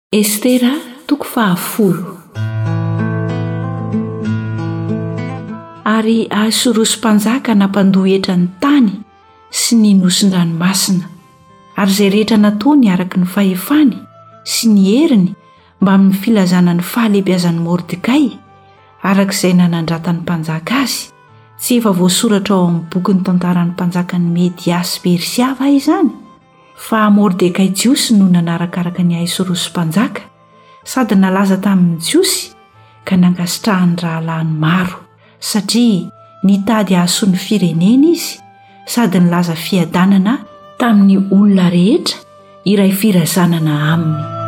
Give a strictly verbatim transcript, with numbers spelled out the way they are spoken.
Estera toko fahafolo. Ary ahasoroso mpanjaka nampandohetra ny tany sy ny nosin-dranomasina, ary izay rehetra nataony araka ny fahefany sy ny heriny mba amin'ny filazana ny fahalehibiazan'i Mordekay, arak'izay nanandratany mpanjaka azy. Tsy efa voasoratra ao amin'ny boky ny tantaran'ny mpanjakan'ny Media sy Persia va izany? Fa Mordekay jiosy no nanarakaraka ny ahasoroso mpanjaka, sady nalaza tamin'ny jiosy ka nankasitrahany rahalany maro, satria nitady hahasoa ny firenena izy sady nilaza fiadanana tamin'ny olona rehetra iray firazanana aminy.